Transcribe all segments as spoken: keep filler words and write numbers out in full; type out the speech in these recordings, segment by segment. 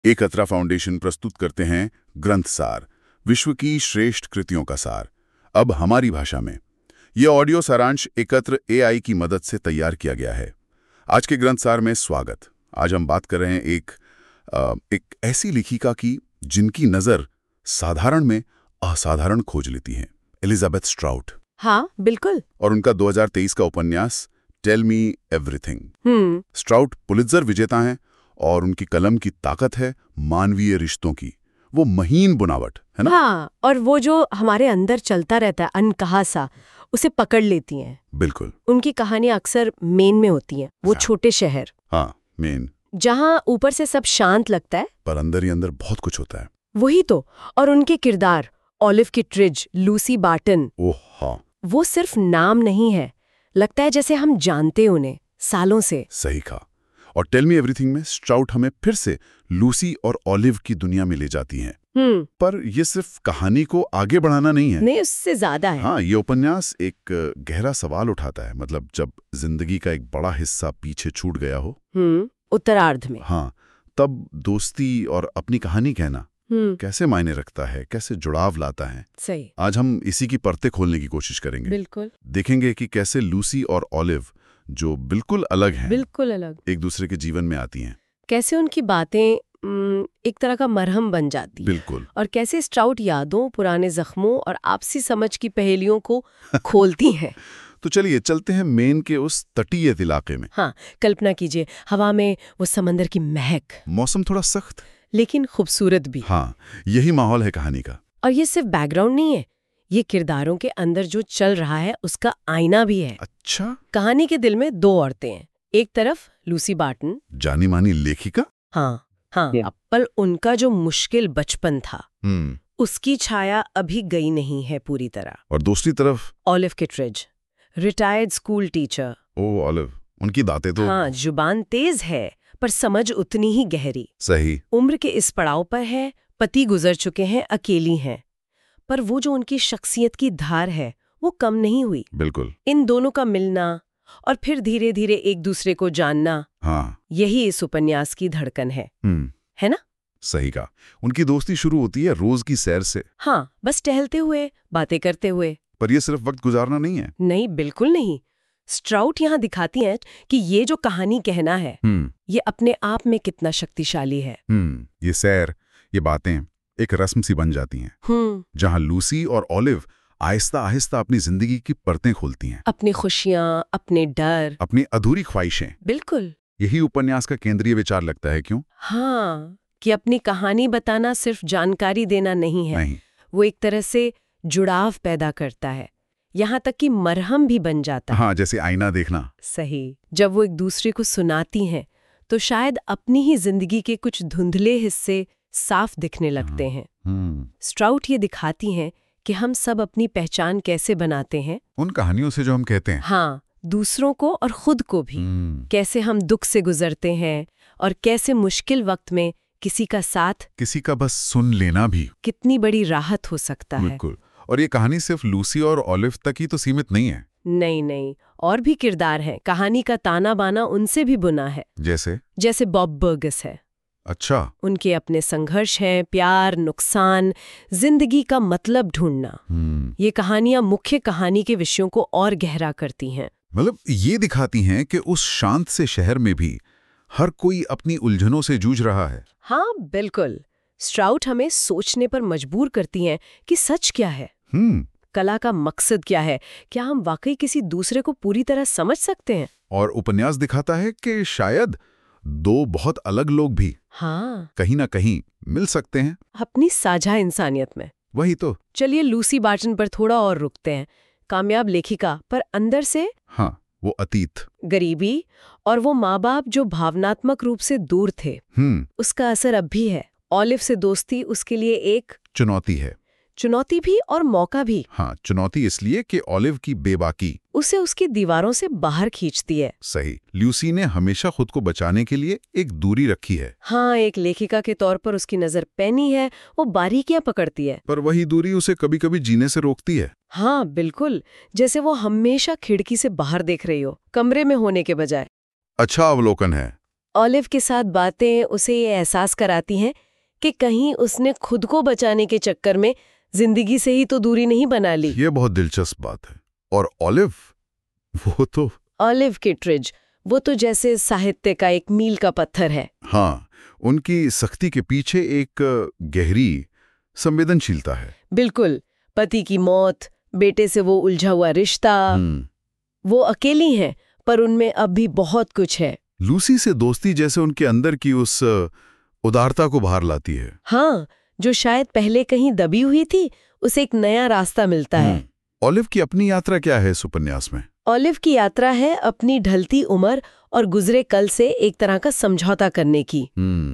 एकत्रा foundation प्रस्तुत करते हैं ग्रंथ सार, विश्व की श्रेष्ठ कृतियों का सार, अब हमारी भाषा में। ये ऑडियो सारांश एकत्र एआई की मदद से तैयार किया गया है। आज के ग्रंथ सार में स्वागत। आज हम बात कर रहे हैं एक आ, एक ऐसी लेखिका की जिनकी नज़र साधारण में असाधारण खोज लेती है, एलिजाबेथ स्ट्राउट। हाँ, बिल्कुल। और उनका दो हज़ार तेईस का उपन्यास tell me everything. Hmm Strout Pulitzer विजेता हैं और उनकी कलम की ताकत है मानवीय रिश्तों की, वो महीन बुनावट है ना। हाँ, और वो जो हमारे अंदर चलता रहता है अनकहा सा, उसे पकड़ लेती हैं। बिल्कुल। उनकी कहानियां अक्सर मेन में होती हैं, वो छोटे शहर, हाँ, मेन, जहाँ ऊपर से सब शांत लगता है पर अंदर ही अंदर बहुत कुछ होता है। वही तो। और उनके किरदार, ऑलिव किटरिज, लूसी बार्टन, ओह हाँ, वो सिर्फ नाम नहीं है, लगता है जैसे हम जानते उन्हें सालों से। सही कहा। और टेल मी एवरीथिंग में स्ट्राउट हमें फिर से लूसी और ऑलिव की दुनिया में ले जाती हैं। हम्म पर ये सिर्फ कहानी को आगे बढ़ाना नहीं है। नहीं, उससे ज्यादा है। हाँ, ये उपन्यास एक गहरा सवाल उठाता है। मतलब जब जिंदगी का एक बड़ा हिस्सा पीछे छूट गया हो, हम्म उत्तरार्ध में। हाँ, तब दोस्ती और अपनी कहानी कहना हम्म कैसे मायने रखता है, कैसे जुड़ाव लाता है। सही। आज हम इसी की परतें खोलने की कोशिश करेंगे। बिल्कुल देखेंगे कि कैसे लूसी और ऑलिव, जो बिल्कुल अलग हैं, बिल्कुल अलग, एक दूसरे के जीवन में आती हैं। कैसे उनकी बातें उम, एक तरह का मरहम बन जाती है। बिल्कुल। और कैसे स्ट्राउट यादों, पुराने जख्मों और आपसी समझ की पहेलियों को खोलती हैं। तो चलिए चलते हैं मेन के उस तटीय इलाके में। हाँ, कल्पना कीजिए, हवा में वो समंदर की महक, मौसम थोड़ा सख्त लेकिन खूबसूरत भी। हाँ, यही माहौल है कहानी का। और ये सिर्फ बैकग्राउंड नहीं है, ये किरदारों के अंदर जो चल रहा है उसका आईना भी है। अच्छा, कहानी के दिल में दो औरतें हैं। एक तरफ लूसी बार्टन, जानी मानी लेखिका। हाँ हाँ Yeah. पर उनका जो मुश्किल बचपन था, हम्म उसकी छाया अभी गई नहीं है पूरी तरह। और दूसरी तरफ Olive Kitteridge, retired school teacher. ओ ऑलिव, उनकी बातें तो हाँ, जुबान तेज है पर समझ उतनी ही गहरी। सही। उम्र के इस पड़ाव पर है, पति गुजर चुके हैं, अकेली हैं, पर वो जो उनकी शख्सियत की धार है वो कम नहीं हुई। बिल्कुल। इन दोनों का मिलना और फिर धीरे धीरे एक दूसरे को जानना, हाँ। यही इस उपन्यास की धड़कन है हम्म है ना। सही कहा। उनकी दोस्ती शुरू होती है रोज की सैर से। हाँ, बस टहलते हुए, बातें करते हुए। पर यह सिर्फ वक्त गुजारना नहीं है। नहीं, बिल्कुल नहीं। स्ट्राउट यहाँ दिखाती हैं कि ये जो कहानी कहना है, हम्म ये अपने आप में कितना शक्तिशाली है। हम्म ये सैर, ये बातें एक रस्म सी बन जाती हैं, हम्म जहां लूसी और ऑलिव आहिस्ता आहिस्ता अपनी जिंदगी की परतें खोलती हैं, अपनी खुशियाँ, अपने डर। अपनी अधूरी ख्वाहिशें। बिल्कुल। यही उपन्यास का केंद्रीय विचार लगता है। क्यों? हाँ, कि अपनी कहानी बताना सिर्फ जानकारी देना नहीं है, नहीं। वो एक तरह से जुड़ाव पैदा करता है, यहाँ तक कि मरहम भी बन जाता है। हाँ, जैसे आईना देखना। सही। जब वो एक दूसरे को सुनाती हैं तो शायद अपनी ही जिंदगी के कुछ धुंधले हिस्से साफ दिखने लगते हैं। हम्म स्ट्राउट ये दिखाती हैं कि हम सब अपनी पहचान कैसे बनाते हैं। उन कहानियों से जो हम कहते हैं। हाँ, दूसरों को और खुद को भी। हम्म कैसे हम दुख से गुजरते हैं और कैसे मुश्किल वक्त में किसी का साथ, किसी का बस सुन लेना भी कितनी बड़ी राहत हो सकता है। बिल्कुल। और ये कहानी सिर्फ लूसी और ऑलिव तक ही तो सीमित नहीं है। नहीं नहीं, और भी किरदार हैं। कहानी का ताना बाना उनसे भी बुना है। जैसे जैसे बॉब बर्गस है, अच्छा। उनके अपने संघर्ष हैं, प्यार, नुकसान, जिंदगी का मतलब ढूंढना। हम्म ये कहानियां मुख्य कहानी के विषयों को और गहरा करती हैं। मतलब ये दिखाती हैं कि उस शांत से शहर में भी हर कोई अपनी उलझनों से जूझ रहा है। हाँ, बिल्कुल। स्ट्राउट हमें सोचने पर मजबूर करती हैं कि सच क्या है, हम्म कला का मकसद क्या है, क्या हम वाकई किसी दूसरे को पूरी तरह समझ सकते हैं। और उपन्यास दिखाता है कि शायद दो बहुत अलग लोग भी हाँ, कहीं ना कहीं मिल सकते हैं। अपनी साझा इंसानियत में। वही तो। चलिए लूसी बार्टन पर थोड़ा और रुकते हैं। कामयाब लेखिका, पर अंदर से हाँ, वो अतीत। गरीबी और वो माँ बाप जो भावनात्मक रूप से दूर थे, हम्म उसका असर अब भी है। ऑलिव से दोस्ती उसके लिए एक चुनौती है। चुनौती भी और मौका भी। हाँ, चुनौती इसलिए कि ऑलिव की बेबाकी उसे उसकी दीवारों से बाहर खींचती है। सही। लूसी ने हमेशा खुद को बचाने के लिए एक दूरी रखी है। हाँ, एक लेखिका के तौर पर उसकी नजर पैनी है, वो बारीकियां पकड़ती है। पर वही दूरी उसे कभी कभी जीने से रोकती है। हाँ, बिल्कुल। जैसे वो हमेशा खिड़की से बाहर देख रही हो, कमरे में होने के बजाय। अच्छा अवलोकन है। ऑलिव के साथ बातें उसे ये एहसास कराती हैं कि कहीं उसने खुद को बचाने के चक्कर में जिंदगी से ही तो दूरी नहीं बना ली। ये बहुत दिलचस्प बात है। और ऑलिव, वो तो ऑलिव किटरेज, वो तो जैसे साहित्य का एक मील का पत्थर है। हाँ, उनकी सख्ती के पीछे एक गहरी संवेदनशीलता है। बिल्कुल, पति की मौत, बेटे से वो उलझा हुआ रिश्ता, वो अकेली हैं पर उनमें अब भी बहुत कुछ है। लूसी से दोस्ती जैसे उनके अंदर की उस उदारता को बाहर लाती है। हाँ, जो शायद पहले कहीं दबी हुई थी, उसे एक नया रास्ता मिलता है। ऑलिव की अपनी यात्रा क्या है इस उपन्यास में? ऑलिव की यात्रा है अपनी ढलती उम्र और गुजरे कल से एक तरह का समझौता करने की।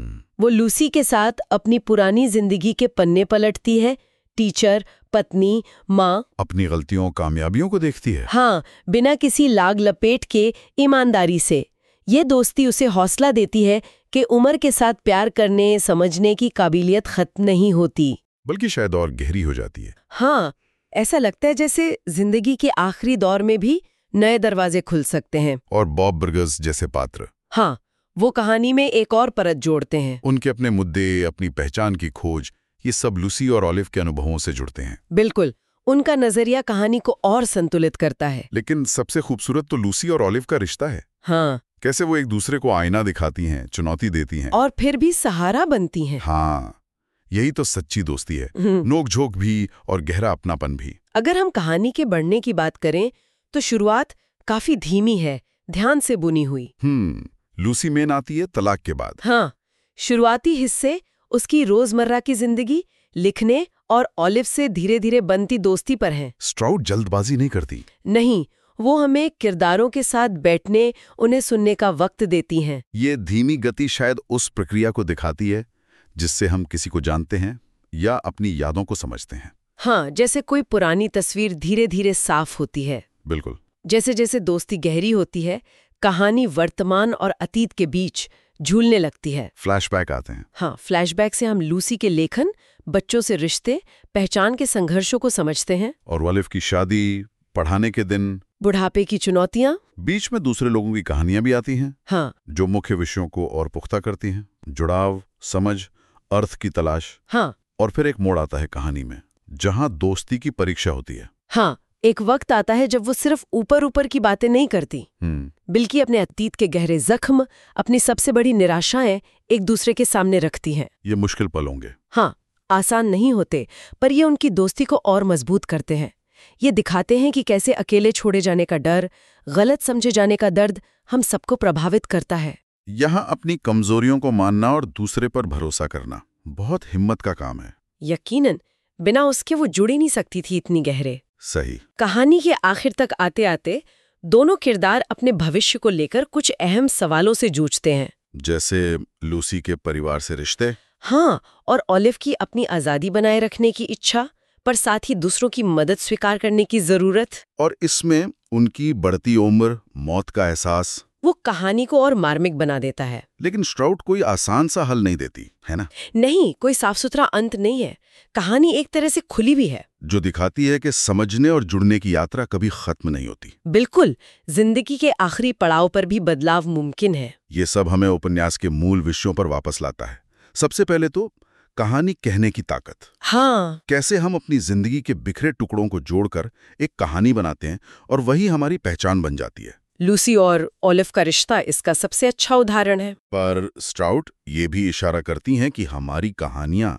वो लूसी के साथ अपनी पुरानी जिंदगी के पन्ने पलटती है, टीचर, पत्नी, माँ, अपनी गलतियों कामयाबियों को देखती है। हाँ, बिना किसी लाग लपेट के ईमानदारी से। ये दोस्ती उसे हौसला देती है कि उम्र के साथ प्यार करने समझने की काबिलियत खत्म नहीं होती, बल्कि शायद और गहरी हो जाती है। हाँ, ऐसा लगता है जैसे जिंदगी के आखिरी दौर में भी नए दरवाजे खुल सकते हैं। और बॉब बर्गस जैसे पात्र, हाँ, वो कहानी में एक और परत जोड़ते हैं। उनके अपने मुद्दे, अपनी पहचान की खोज, ये सब लूसी और ऑलिव के अनुभवों से जुड़ते हैं। बिल्कुल, उनका नजरिया कहानी को और संतुलित करता है। लेकिन सबसे खूबसूरत तो लूसी और ऑलिव का रिश्ता है। हाँ, कैसे वो एक दूसरे को आईना दिखाती हैं, चुनौती देती हैं, और फिर भी सहारा बनती हैं। हाँ, यही तो सच्ची दोस्ती है। नोक-झोंक भी और गहरा अपनापन भी। अगर हम कहानी के बढ़ने की बात करें तो शुरुआत काफी धीमी है, ध्यान से बुनी हुई। हम्म लूसी मेन आती है तलाक के बाद। हाँ, शुरुआती हिस्से उसकी रोजमर्रा की जिंदगी, लिखने और ऑलिव से धीरे धीरे बनती दोस्ती पर हैं। स्ट्राउड जल्दबाजी नहीं करती। नहीं, वो हमें किरदारों के साथ बैठने, उन्हें सुनने का वक्त देती हैं। ये धीमी गति शायद उस प्रक्रिया को दिखाती है जिससे हम किसी को जानते हैं या अपनी यादों को समझते हैं। हाँ, जैसे कोई पुरानी तस्वीर धीरे धीरे साफ होती है। बिल्कुल। जैसे जैसे दोस्ती गहरी होती है, कहानी वर्तमान और अतीत के बीच झूलने लगती है। फ्लैशबैक आते हैं। हाँ, फ्लैशबैक से हम लूसी के लेखन, बच्चों से रिश्ते, पहचान के संघर्षों को समझते हैं। और ऑलिव की शादी, पढ़ाने के दिन, बुढ़ापे की चुनौतियां, बीच में दूसरे लोगों की कहानियां भी आती हैं। हाँ, जो मुख्य विषयों को और पुख्ता करती हैं। जुड़ाव, समझ, अर्थ की तलाश। हाँ, और फिर एक मोड़ आता है कहानी में जहां दोस्ती की परीक्षा होती है। हाँ, एक वक्त आता है जब वो सिर्फ ऊपर ऊपर की बातें नहीं करती, बल्कि अपने अतीत के गहरे जख्म, अपनी सबसे बड़ी निराशाएं एक दूसरे के सामने रखती हैं। ये मुश्किल पल होंगे। हाँ, आसान नहीं होते, पर ये उनकी दोस्ती को और मजबूत करते हैं। ये दिखाते हैं कि कैसे अकेले छोड़े जाने का डर, गलत समझे जाने का दर्द हम सबको प्रभावित करता है। यहाँ अपनी कमजोरियों को मानना और दूसरे पर भरोसा करना बहुत हिम्मत का काम है। यकीनन, बिना उसके वो जुड़ ही नहीं सकती थी इतनी गहरे। सही। कहानी के आखिर तक आते आते दोनों किरदार अपने भविष्य को लेकर कुछ अहम सवालों से जूझते हैं। जैसे लूसी के परिवार से रिश्ते। हाँ, और ऑलिव की अपनी आजादी बनाए रखने की इच्छा, पर साथ ही दूसरों की मदद स्वीकार करने की जरूरत। और इसमें उनकी बढ़ती उम्र, मौत का एहसास, वो कहानी को और मार्मिक बना देता है। लेकिन स्ट्राउड कोई आसान सा हल नहीं देती, है ना? नहीं, कोई साफ सुथरा अंत नहीं है। कहानी एक तरह से खुली भी है, जो दिखाती है कि समझने और जुड़ने की यात्रा कभी खत्म नहीं होती। बिल्कुल, जिंदगी के आखिरी पड़ाव पर भी बदलाव मुमकिन है। ये सब हमें उपन्यास के मूल विषयों पर वापस लाता है। सबसे पहले तो कहानी कहने की ताकत। हाँ, कैसे हम अपनी जिंदगी के बिखरे टुकड़ों को जोड़कर एक कहानी बनाते हैं और वही हमारी पहचान बन जाती है। लूसी और ऑलिव का रिश्ता इसका सबसे अच्छा उदाहरण है। पर स्ट्राउड ये भी इशारा करती हैं कि हमारी कहानियां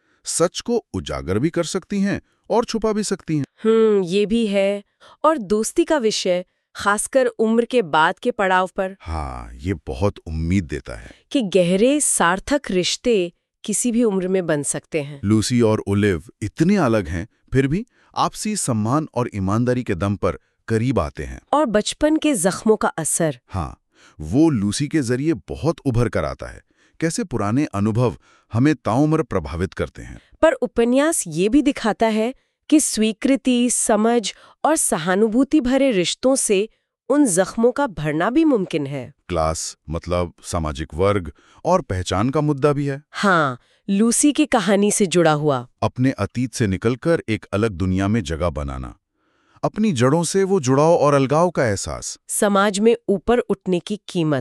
सच को उजागर भी कर सकती हैं और छुपा भी सकती हैं। हम्म ये भी है। और दोस्ती का विषय, खासकर उम्र के बाद के पड़ाव पर, हाँ, ये बहुत उम्मीद देता है कि गहरे सार्थक रिश्ते किसी भी उम्र में बन सकते हैं। लूसी और ओलिव इतने अलग हैं, फिर भी आपसी सम्मान और ईमानदारी के दम पर करीब आते हैं। और बचपन के जख्मों का असर, हाँ, वो लूसी के जरिए बहुत उभर कर आता है। कैसे पुराने अनुभव हमें ताउम्र प्रभावित करते हैं। पर उपन्यास ये भी दिखाता है कि स्वीकृति, समझ और सहानुभूति भरे रिश्तों से उन जख्मों का भरना भी मुमकिन है। क्लास मतलब सामाजिक वर्ग और पहचान का मुद्दा भी है। हाँ, लूसी की कहानी से जुड़ा हुआ। अपने अतीत से निकलकर एक अलग दुनिया में जगह बनाना, अपनी जड़ों से वो जुड़ाव और अलगाव का एहसास। समाज में ऊपर उठने की कीमत,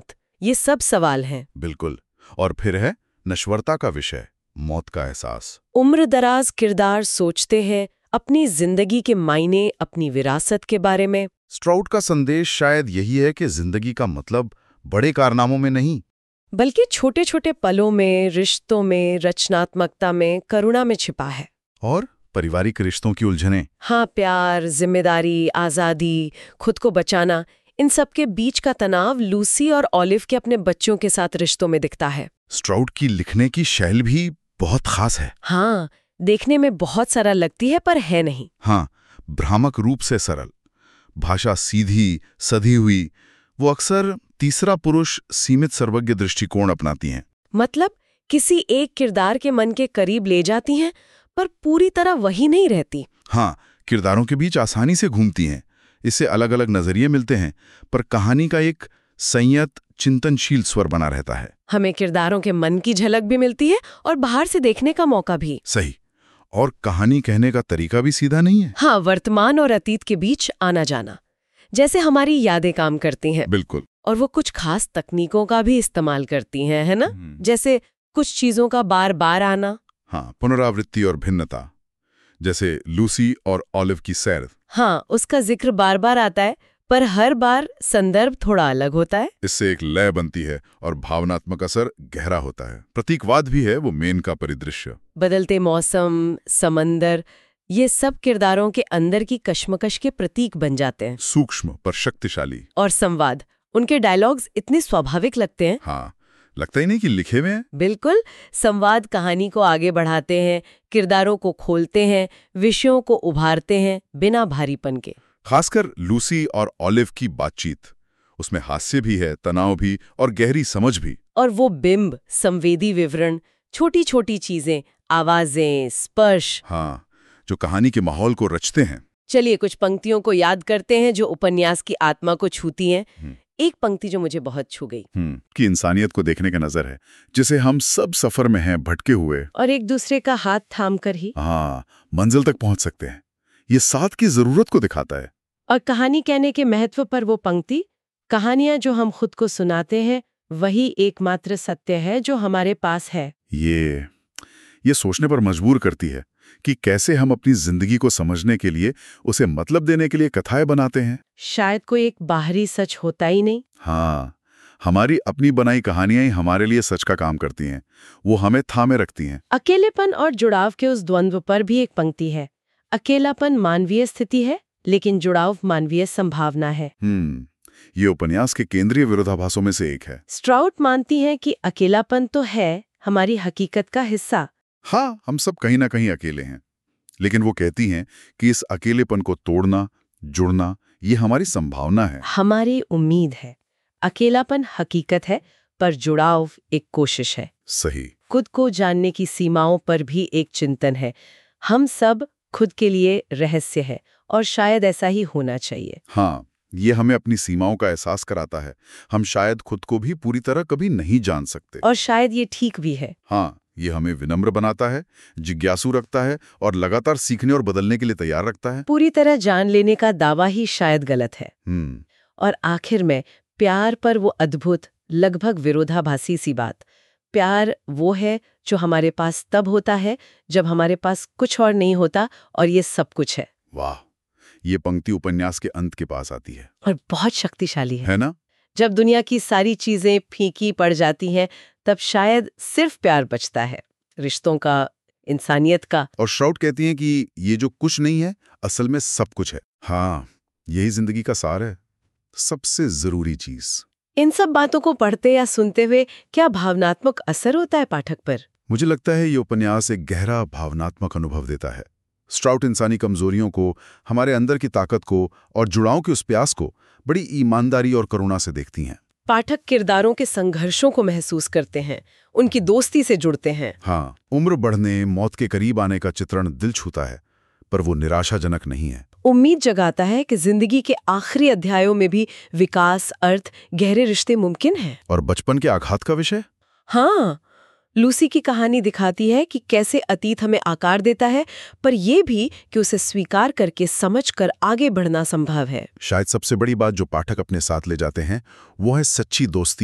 ये सब सवाल हैं। बिल्कुल। और फिर है नश्वरता का विषय, मौत का एहसास। उम्र दराज किरदार सोचते हैं अपनी जिंदगी के मायने, अपनी विरासत के बारे में। स्ट्राउड का संदेश शायद यही है कि जिंदगी का मतलब बड़े कारनामों में नहीं, बल्कि छोटे छोटे पलों में, रिश्तों में, रचनात्मकता में, करुणा में छिपा है। और पारिवारिक रिश्तों की उलझनें। हाँ, प्यार, जिम्मेदारी, आज़ादी, खुद को बचाना, इन सब के बीच का तनाव लूसी और ऑलिव के अपने बच्चों के साथ रिश्तों में दिखता है। स्ट्राउड की लिखने की शैली भी बहुत खास है। हाँ, देखने में बहुत सरल लगती है पर है नहीं। हाँ, भ्रामक रूप से सरल, भाषा सीधी सधी हुई। वो अक्सर तीसरा पुरुष सीमित सर्वज्ञ दृष्टिकोण अपनाती हैं। मतलब किसी एक किरदार के मन के करीब ले जाती हैं पर पूरी तरह वही नहीं रहती। हाँ, किरदारों के बीच आसानी से घूमती हैं। इससे अलग अलग नजरिए मिलते हैं, पर कहानी का एक संयत चिंतनशील स्वर बना रहता है। हमें किरदारों के मन की झलक भी मिलती है और बाहर से देखने का मौका भी। सही। और कहानी कहने का तरीका भी सीधा नहीं है। हाँ, वर्तमान और अतीत के बीच आना जाना, जैसे हमारी यादें काम करती हैं। बिल्कुल। और वो कुछ खास तकनीकों का भी इस्तेमाल करती हैं, है ना? जैसे कुछ चीजों का बार बार आना। हाँ, पुनरावृत्ति और भिन्नता, जैसे लूसी और ऑलिव की सैर। हाँ, उसका जिक्र बार बार आता है पर हर बार संदर्भ थोड़ा अलग होता है। इससे एक लय बनती है और भावनात्मक असर गहरा होता है। प्रतीकवाद भी है वो मेन का परिदृश्य। बदलते मौसम, समंदर, ये सब किरदारों के अंदर की कश्मकश के प्रतीक बन जाते हैं। सूक्ष्म पर शक्तिशाली। और संवाद, उनके डायलॉग्स इतने स्वाभाविक लगते हैं। हाँ, लगता ही नहीं कि लिखे हुए हैं। बिल्कुल, संवाद कहानी को आगे बढ़ाते हैं, किरदारों को खोलते हैं, विषयों को उभारते हैं बिना भारीपन के। खासकर लूसी और ऑलिव की बातचीत, उसमें हास्य भी है, तनाव भी और गहरी समझ भी। और वो बिंब, संवेदी विवरण, छोटी छोटी चीजें, आवाजें, स्पर्श, हाँ, जो कहानी के माहौल को रचते हैं। चलिए कुछ पंक्तियों को याद करते हैं जो उपन्यास की आत्मा को छूती हैं। एक पंक्ति जो मुझे बहुत छू गई, हम्म कि इंसानियत को देखने का नजर है, जिसे हम सब सफर में हैं, भटके हुए, और एक दूसरे का हाथ थाम कर ही हाँ मंजिल तक पहुंच सकते हैं। ये साथ की जरूरत को दिखाता है। और कहानी कहने के महत्व पर वो पंक्ति, कहानियां जो हम खुद को सुनाते हैं वही एकमात्र सत्य है जो हमारे पास है। ये ये सोचने पर मजबूर करती है कि कैसे हम अपनी जिंदगी को समझने के लिए, उसे मतलब देने के लिए कथाएं बनाते हैं। शायद कोई एक बाहरी सच होता ही नहीं। हाँ, हमारी अपनी बनाई कहानियां ही हमारे लिए सच का काम करती हैं। वो हमें थामे रखती हैं। अकेलेपन और जुड़ाव के उस द्वंद्व पर भी एक पंक्ति है, अकेलापन मानवीय स्थिति है लेकिन जुड़ाव मानवीय संभावना है। हम्म ये उपन्यास के केंद्रीय विरोधाभासों में से एक है। स्ट्राउड मानती हैं कि अकेलापन तो है हमारी हकीकत का हिस्सा। हाँ, हम सब कहीं ना कहीं अकेले हैं, लेकिन वो कहती हैं कि इस अकेलेपन को तोड़ना, जुड़ना, ये हमारी संभावना है, हमारी उम्मीद है। अकेलापन हकीकत है पर जुड़ाव एक कोशिश है। सही। खुद को जानने की सीमाओं पर भी एक चिंतन है। हम सब खुद के लिए रहस्य है और शायद ऐसा ही होना चाहिए। हाँ, ये हमें अपनी सीमाओं का एहसास कराता है। हम शायद खुद को भी पूरी तरह कभी नहीं जान सकते, और शायद ये ठीक भी है। हाँ, ये हमें विनम्र बनाता है, जिज्ञासु रखता है और लगातार सीखने और बदलने के लिए तैयार रखता है। पूरी तरह जान लेने का दावा ही शायद गलत है। हम्म और आखिर में प्यार पर वो अद्भुत, लगभग विरोधाभासी सी बात, प्यार वो है जो हमारे पास तब होता है जब हमारे पास कुछ और नहीं होता और ये सब कुछ है। वाह, ये पंक्ति उपन्यास के अंत के पास आती है और बहुत शक्तिशाली है, है ना? जब दुनिया की सारी चीजें फीकी पड़ जाती हैं तब शायद सिर्फ प्यार बचता है, रिश्तों का, इंसानियत का। और श्राउड कहती हैं कि ये जो कुछ नहीं है असल में सब कुछ है। हाँ, यही जिंदगी का सार है, सबसे जरूरी चीज। इन सब बातों को पढ़ते या सुनते हुए क्या भावनात्मक असर होता है पाठक पर? मुझे लगता है ये उपन्यास एक गहरा भावनात्मक अनुभव देता है। स्ट्राउड इंसानी कमजोरियों को, हमारे अंदर की ताकत को और जुड़ाव के उस प्यास को बड़ी ईमानदारी और करुणा से देखती हैं। पाठक किरदारों के संघर्षों को महसूस करते हैं, उनकी दोस्ती से जुड़ते हैं। हाँ, उम्र बढ़ने, मौत के करीब आने का चित्रण दिल छूता है, पर वो निराशाजनक नहीं है। उम्मीद जगाता है कि जिंदगी के आखिरी अध्यायों में भी विकास, अर्थ, गहरे रिश्ते मुमकिन हैं। और बचपन के आघात का विषय? हाँ, लूसी की कहानी दिखाती है कि कैसे अतीत हमें आकार देता है, पर यह भी कि उसे स्वीकार करके समझकर आगे बढ़ना संभव है। शायद सबसे बड़ी बात जो पाठक अपने साथ ले जाते हैं वो है सच्ची दोस्ती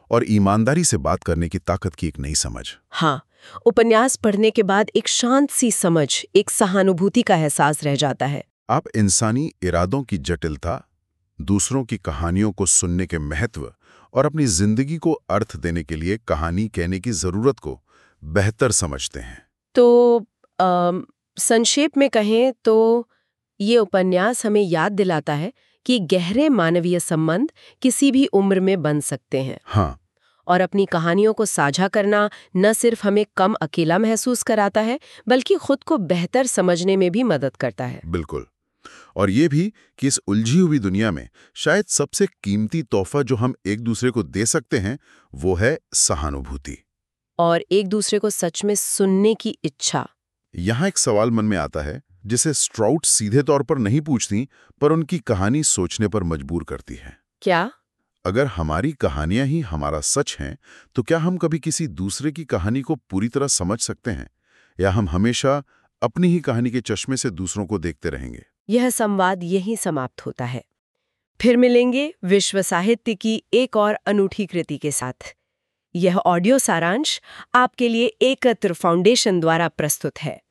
और ईमानदारी से बात करने की ताकत की एक नई समझ। हाँ, उपन्यास पढ़ने के बाद एक शांत सी समझ, एक सहानुभूति का एहसास रह जाता है। आप इंसानी इरादों की जटिलता, दूसरों की कहानियों को सुनने के महत्व और अपनी जिंदगी को अर्थ देने के लिए कहानी कहने की जरूरत को बेहतर समझते हैं। तो अम, संक्षेप में कहें तो ये उपन्यास हमें याद दिलाता है कि गहरे मानवीय संबंध किसी भी उम्र में बन सकते हैं। हाँ, और अपनी कहानियों को साझा करना न सिर्फ हमें कम अकेला महसूस कराता है, बल्कि खुद को बेहतर समझने में भी मदद करता है। बिल्कुल। और ये भी कि इस उलझी हुई दुनिया में शायद सबसे कीमती तोहफा जो हम एक दूसरे को दे सकते हैं वो है सहानुभूति। और एक दूसरे को सच में सुनने की इच्छा। यहाँ एक सवाल मन में आता है जिसे स्ट्राउट सीधे तौर पर नहीं पूछती, पर उनकी कहानी सोचने पर मजबूर करती है। क्या? अगर हमारी कहानियां ही हमारा सच हैं, तो क्या हम कभी किसी दूसरे की कहानी को पूरी तरह समझ सकते हैं, या हम हमेशा अपनी ही कहानी के चश्मे से दूसरों को देखते रहेंगे? यह संवाद यहीं समाप्त होता है। फिर मिलेंगे विश्व साहित्य की एक और अनूठी कृति के साथ। यह ऑडियो सारांश आपके लिए एकत्र फाउंडेशन द्वारा प्रस्तुत है।